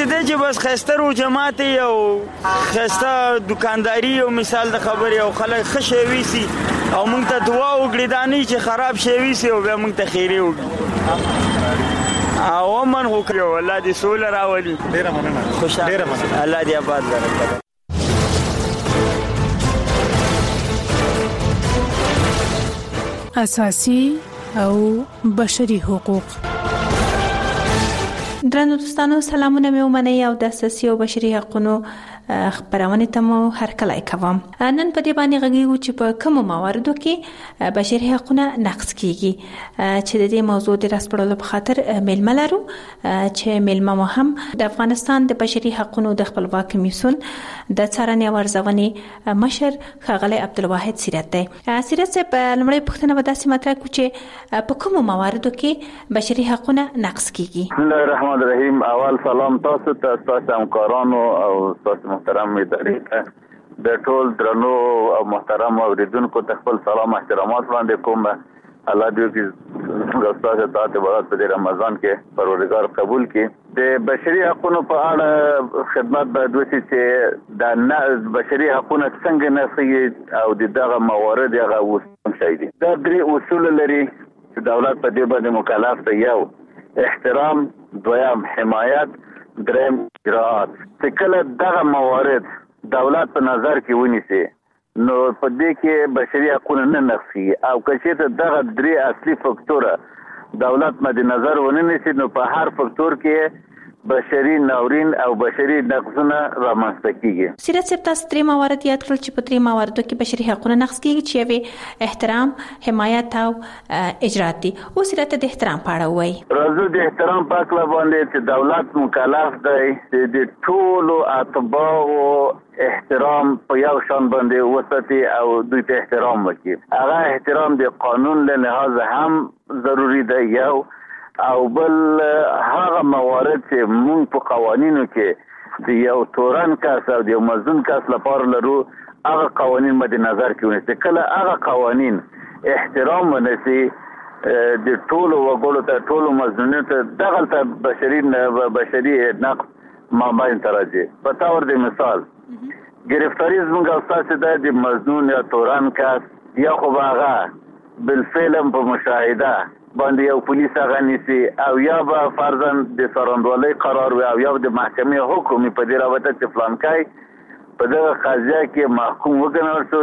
دی چې بس خسته رو جماعت او خسته دکانداری او مثال د خبرې او خلک ښه شی ویسي او موږ ته دعا وکړي دا نه چې خراب شی ویسي او بیا موږ ته خیرې وکړي او امن وکړي الله دې سوله راولي. ډېره مننه. خوشحاله. ډېره مننه. الله دې آباد لري. اساسي او بشري حقوق. درنو دوستانو سلامونه مې ومنئ او د اساسي او بشري حقوقو خبرونه ته مو هرکلی کوم. نن په دې باندې غږیږو چې په کومو مواردو کې بشري حقوقونه نقض کیږي چې د دې موضوع د راسپړلو په خاطر میلمه لرو چې میلمه مو هم د افغانستان د بشري حقوقو د خپلواک کمیسیون د څارنې او ارزونې مشر ښاغلی عبدالواحد سیرت دی. سیرت صاحب لومړی پوښتنه به داسې مطرح کړو چې په کومو مواردو کې بشري حقوقونه نقض کیږي؟ بسم الله الرحمن الرحیم. اول سلام تاسو ته، تاسو همکارانو او تاسو محترم ادارې ته، د ټول درنو او محترم اوریدونکو ته خپل سلام احترامات وړاندې کوم. الله دې چې تاسو ته عبادت په رمضان کې پروردگار قبول کړي. د بشري حقوقو په اړه خدمت باید وشي چې د بشري حقوقو څنګه نسي او دغه موارد هغه وسم شي دي. دا درې اصول لري چې دولت په دې باندې مکلف دی. یو احترام، دویم حمایت، دریم اجراءات. چې کله دغه موارد دولت په نظر کې ونیسي نو په دې کې بشري حقوق نه نقضي او که چېرته دغه درې اصلي فکتوره دولت مد نظر ونه نیسي نو په هر فکتور کې بشري ناورین او بشري نقضونه رامنځته کیږي. سیرت صاحب تاسو درې موارد یاد کړل چې په درې مواردو کې بشري حقوقونه نقض کیږي چې یې احترام، حمایت او اجراءات دي. اوس سیرت د احترام په اړه وایي. راځو د احترام په اړه باندې چې دولت مکلف دی چې د ټولو اتباعو احترام په یو شان باندې وساتي او دوی ته احترام وکړي. هغه احترام د قانون له لحاظ هم ضروری دی یو، او بل هغه موارد چې مونږ په قوانینو کې د یو تورن کس او د یو مظلوم کس لپاره لرو هغه قوانین مد نظر کې ونیسي. کله هغه قوانین احترام ونیسي د ټولو وګړو ته، ټولو مظلومانو ته دغلته بشري نقض مابین ته راځي. په تور د مثال گرفتاری زمونږ استاد د مظلوم یا تورن کس یا خو هغه بالفعل په مشاهده باندې یو پولیس هغه نیسي او یا به فرضاً د څارندوالۍ قرار وي او یا د محکمې حکم په دې رابطه چې فلانکی په دغه قضیه کې محکوم وګڼل شو،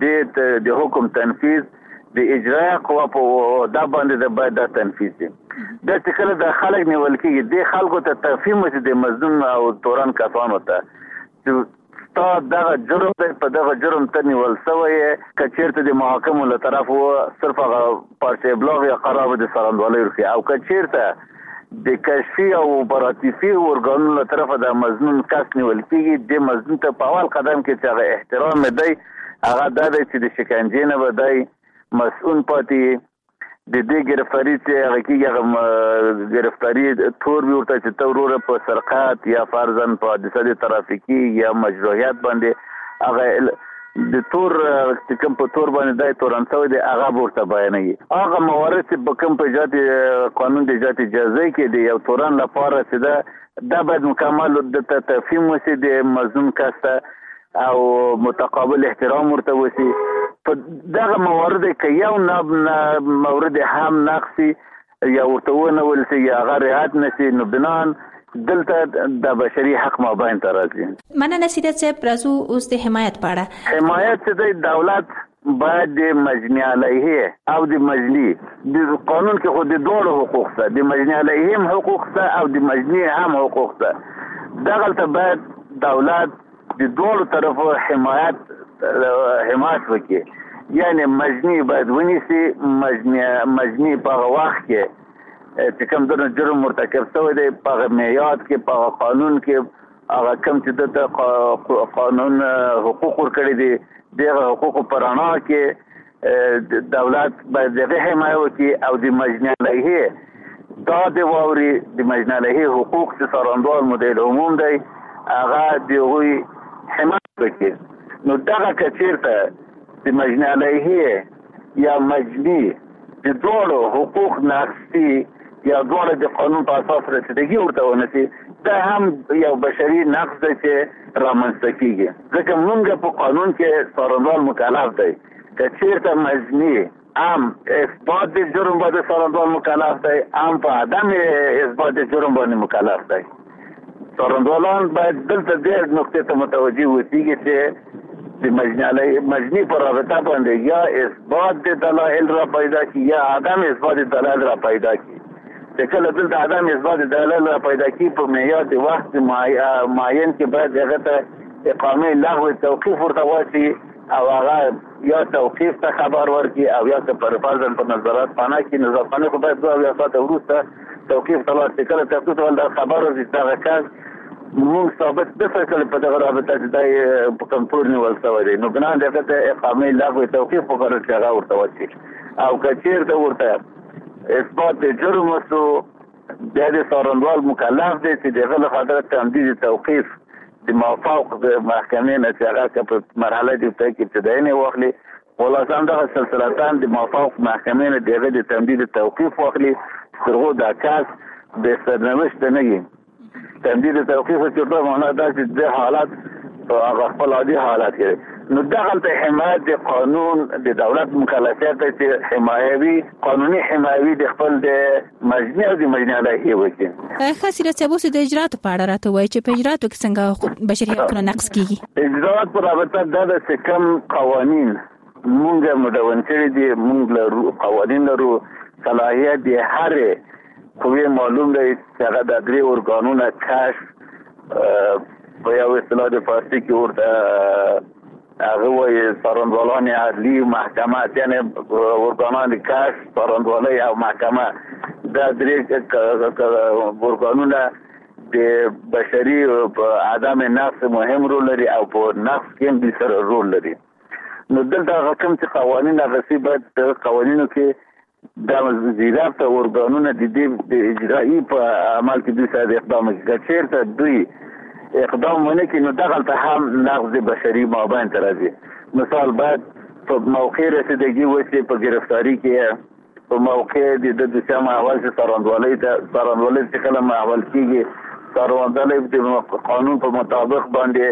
د حکم تنفیذ د اجرایه قوه په دا باندې باید دا تنفیذ شي. دا چې کله د خلک نیول کېږي د خلکو ته تفهیم وشي د مظلوم او تورن کسانو ته چې ستا دغه جرم دی، په دغه جرم ته نیول شوی که چېرته د محاکمو له طرفو صرف هغه پارچه ابلاغ یا قرار به د څارندوالۍ وکړي او که چېرته د کشفي او اپراتیفي ارګانونو له طرفه د مظلوم کس نیول کېږي، د مظلوم ته په اول قدم کې چې هغه احترام دی هغه دا دی چې د شکنجې نه به دی مسؤول پاتې. د دې گرفتاری چې هغه کېږي هغه گرفتاری تور وي ورته چې ته وروره په سرقت یا فرضاً په حادثه د ترافیکي یا مجروحیت باندې هغه د تور چې کوم په تور باندې دی تورن شوی دی هغه به ورته بیانوي. هغه موارد چې په کوم په ایجاد قانون د ایجاد اجازه کې دی یو تورن لپاره چې دا باید مکمل د تفهیم وشي د مظلوم کس ته او متقابل احترام ورته وشي. په دغه موارد کې یو مورد هم نقصي یا ورته ونول شي یا هغه رعایت نشي نو بنان دلته د بشري حق مابین ته راځي. مننه سیرت صاحب. راځو اوس د حمایت په اړه. حمایت چې د دولت باید د مجني علیه او د مجني د قانون کې خو د دوه حقوق شته، د مجني علیه هم حقوق شته او د مجني هم حقوق شته. دغلته باید دولت د دوه طرفو حمایت وکړي. یعنی مجنی باید ونیسي. مجنی په هغه وخت کې چې کوم ډول جرم مرتکب شوی دی په هغه معیاد کې په هغه قانون کې هغه کوم چې دته قانون حقوق ورکړي دي دغه حقوق په رڼا کې دولت باید دغه حمایت وکړي او د مجني علیه دا د واوري د مجني علیه حقوق چې څارندوال مدیر عموم دی هغه د هغوی حمایت وکړي. نو دغه که چېرته د مجني علیه یا مجني د دوړو حقوق نقصي یا دواړه د قانون په اساس رسیدګي ورته ونشي، دا هم یو بشري نقص دی چې رامنځته کیږي. ځکه موږ په قانون کې څارنوال مکلف دی که چیرته مجني هم اثبات د جرم باندې څارنوال مکلف دی، هم په عدم اثبات د جرم باندې مکلف دی. څارنوالان باید دلته دې نقطې ته متوجه وسیږي چې د مجني پر رابطه باندې یا اثبات د دلایل را پیدا کی یا عدم اثبات د دلایل را پیدا کی. چې کله دلته عدم اثبات د دلایل را پیدا کی په معیار د وخت معین کې باید هغه ته اقامه لغو توقیف ورته واچي او هغه یا توقیف ته خبر ورکړي او یا پر فرضاً په نظارت خانه کې نظارتخانه خو باید 2 یا 7 وروسته توقیف ته لاړ شي. کله توقیف ته ولدا خبر ورکړي دغه کس موږ ثابت د فیصله په دغه رابطه چې دا په کنټرول نیول شوی دی، نو ګناه دغه ته اقامه لغو توقیف وکړل چې هغه ورته واچي او که چېرته ورته اثبات د جرم وسو بیا د څارنوال مکلف دی چې دغه له خاطر تمدید توقیف د مافوق د محکمې نه چې هغه په مرحله د ابتدایي نه واخلي، خلاصه همدغه سلسلتان د مافوق محکمې نه دغه د تمدید توقیف واخلي تر هغو دا کس به سرنوشت نه وي. تمدید توقیف چې ټول معنا دا چې د حالت هغه خپل عادي حالت کې نو دغلته حمایت د قانون د دولت مکلفیت دی چې حمایوي قانوني حمایوي د خپل د مجني او د مجني علیه وکړي. ښه سیرت صاحب اوس د اجراتو په اړه راته وایي چې په اجراتو کې څنګه بشري حقوقونه نقض کیږي؟ اجرات په رابطه دا د کم قوانین مونږ مدون کړي دي، مونږ لرو قوانین لرو، صلاحیت د هر قوې معلوم دی چې هغه د 3 ارګانونه کشف په یو اصطلاح د فارسي کې ورته هغه وایي څارنوالان عدلي محکمه، یعنې ارګانان کشف، څارنوالۍ او محکمه. دا 3 ارګانونه د بشري په عدم نقص مهم رول لري او په نقص کې هم سره رول لري. نو دلته هغه کوم چې قوانین هغسې باید قوانینو کې دا زیرافته ارګانونه د دې اجرایي په عمل کې دوی سره اقدام وکړي. که چېرته دوی اقدام ونه کړي نو دغلته هم نقض بشري مابین ته راځي. مثال باید په موقع رسیدګي وشي په ګرفتاري کې، په موقع د دوسیه محول چې څارنوالۍ چې کله محول کېږي، څارنوالۍ د قانون په مطابق باندې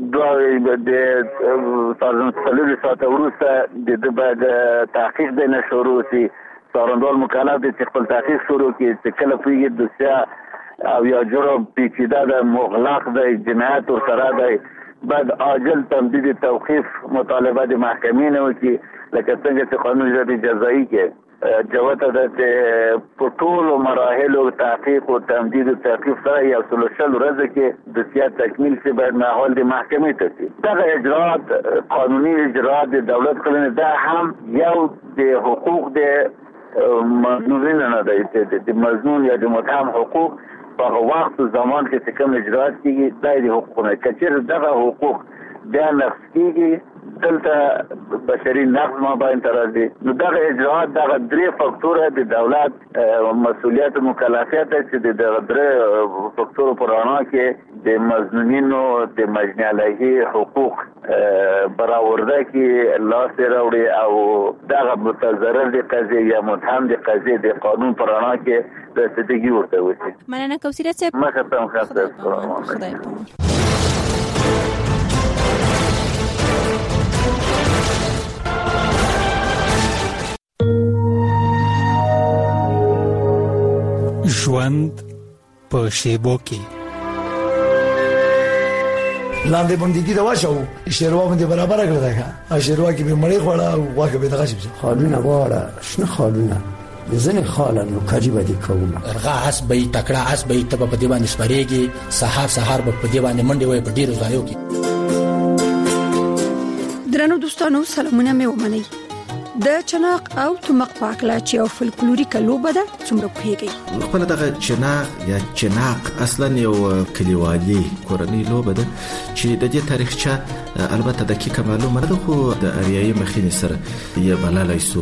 2 ساعته وروسته د ده باید تحقیق دی نه شروع شي. څارنوال مکلف دی چې خپل تحقیق شروع کړي چې کله پوهېږي دوسیه او یا جرم پیچیده ده، مغلق دی، جنایت ورسره دی، باید عاجل تمدید توقیف مطالبه د محکمې نه وکړي. لکه څنګه چې قانون اجرایي جزایي کې جوته ده چې په ټولو مراحلو تحقیق او تمدید توقیف سره 120 ورځې کې دوسیه تکمیل شي، باید محول د محکمې ته شي. دغه اجرات قانوني اجرات د دولت کړنې دا هم یو د حقوق د مظنونین نه دی چې د مظنون یا د متهم حقوق په وخت او زمان کې چې کوم اجرات کېږي دا د حقوقونه. که چېرې دغه حقوق بیا نقض کېږي دلته بشري نقض مابین ته راځي. نو دغه اجرات دغه 3 فاکتوره د دولت مسؤلیت او مکلفیت دی چې دغه 3 فاکتورو په رڼا کې د مظنونینو د مجني علیه حقوق برآورده کې لاسې راوړي او دغه متضرر د قضیې یا متهم د قضیې د قانون په رڼا کې رسیدګي ورته وشي. مننه کوثر صاحب. مخه ته خاصه خدای په ژوند په شیبو کې لاندې بندګي دا واچو شیروا باندې برابر کړل دا شیروا کې به مړی خوړه او واکه به دغه شي خالونه واړه شنه خالونه ځنه خالانو کاجی باندې کومه رغه اس به تکړه اس به ته په دې باندې سپریږي سحر به په دې باندې منډي وای په ډیرو ځایو کې. درنو دوستانو سلامونه مې ومنئ. د چناق او تمق پاکلا چې او فلکلوریکه لوبه ده څومره پیږي. خپل دغه چناق یا چناق اصلا یو کلیوالي کورنۍ لوبه ده چې د دې تاریخچه البته دقیقه معلومه نه ده خو د اریایي مخینې سره یې بللای سو.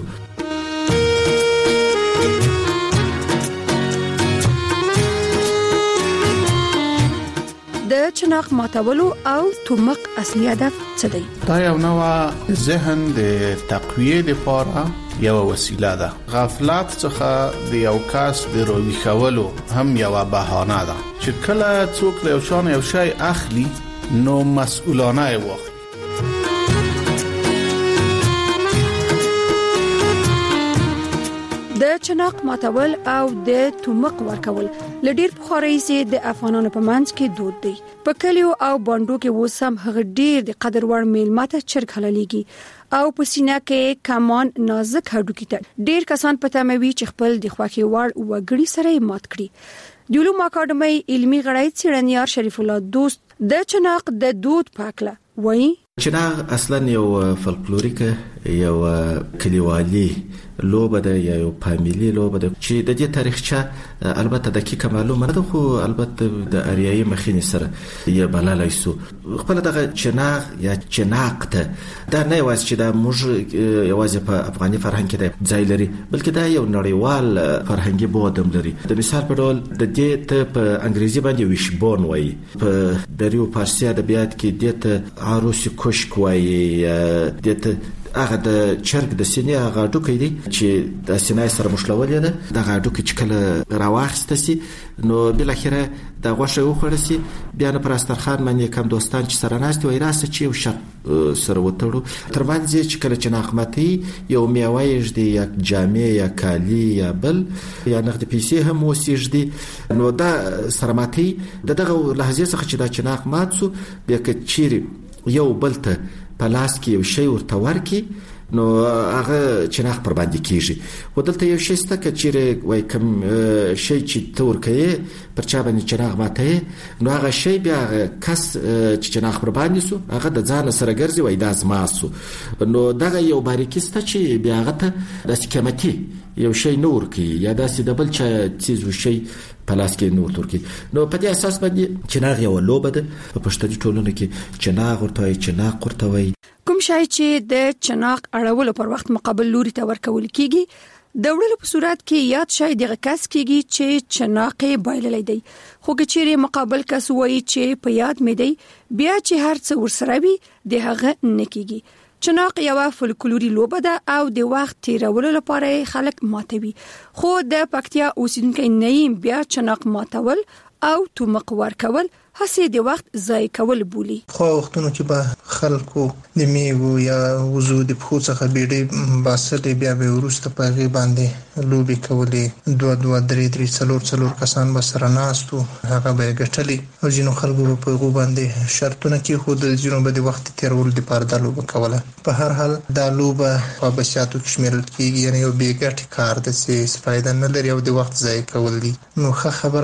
د د چناق ماتولو او تومق اصلي هدف څه دی؟ دا یو نوع ذهن د تقویه لپاره یو وسیله ده. غفلت څخه د یو کس د روي کولو هم یو بهانه ده چې کله څوک له شان یو شی اخلي نو مسؤلانه واخلي. د چناق ماتول او د تومق ورکول لډیر پخوانی سي د افغانانو په منځ کې دود دی. په کلیو او باندو کې وسم هغه ډیر د قدر وړ میلماته چرګ حلاليږي او په سینه کې کمان نازک هډوکی ته ډیر کسان پته مې چې خپل د خوخي وړ وګړي سره مات کړي. د علوم اکاډمي علمي غړی څېړنیار شریف الله دوست د چناق د دود پاکله وایي چناق اصلا یو فولکلوریک یو کلیوالي لوبه ده یا یو فامیلی لوبه ده چې د دې تاریخچه البته دقیقه معلومه نه ده خو البته د اریایي مخینې سره یې بللای سو. خپل دغه چناق یا چناق ته دا نه یوازې چې دا موږ یوازې په افغاني فرهنګ کې د ځای لري بلکې دا یو نړیوال فرهنګي بودم لري. د مثال په ډول د دې ته په انګریزي باندې ویشبون وایي، په دریو فارسي ادبیات کې دې ته عروسي کوشک وایي، دې ته هغه د چرګ د سینې هغه ډوکې دي چې د سینې سره مشلولې ده دغه ډوکې چې کله راواخسته سي نو بل اخره د غوښه وخوړل سي بیا نه پر استرخان باندې کم دوستان چې سره ناست وي راسه چې یو شرط سره وتړو ترمنځ چې کله چې ناقمتي یو میوایج دی یا جامې یا کالی یا بل یا نقد پیسې هم وسیږي نو دا سره ماتي دغه لحظه څخه چې دا چناق مات سو بیا کې چیرې یو بلته پلاس کې یو شی ورته ورکی نو هغه چناق پر باندې کیږي. ودلته یو شی ستکه چې وای کوم شی چې تور کوي پر چا باندې چناق ماته نو هغه شی بیا کس چې چناق پر باندې سو هغه د ځان سره ګرځي وای د ازما سو نو دغه یو باریکی ست چې بیا هغه ته د قیمتي یو شی نور کی یا داسې د بل چا چیز وشي پلاس کې نور ترکی نو په دې اساس باندې چناق یو لوبه ده په پښتني ټولنه کې چناق ورته چناق ورته وای. کوم شای چې د چناق اړولو پر وخت مقابل لوري ته ورکول کیږي د وړلو په صورت کې یاد شای دغه کس کیږي چې چناق بایللې دی خو که چیرې مقابل کس وایي چې په یاد مې دی بیا چې هر څه ورسره وي د هغه نکیږي. چناق یو فولکلوري لوبه ده او د وخت تیرولو لپاره خلک ماتوي خو د پکتیا اوسیدونکو نه بیا چناق ماتول او تومق ورکول هسې د وخت ضایع کول بولی. خو وختونو کې به خلکو د میوه یا وضو د پخو څخه بیډې باسلې بیا به ورسته په غي باندې لوبي کولې 2-3 کسان به سره ناستو هغه به ګټلې او ځینو خلکو په غو باندې شرطونه کې خو د ځینو به د وخت تیرول د پاره د لوبه کوله. په هر حال دا لوبه په بشاتو کې شمیرل کېږي یعنی یو بیګټ کار د څه فائدہ نه لري او د وخت ضایع کول دي. نو خبر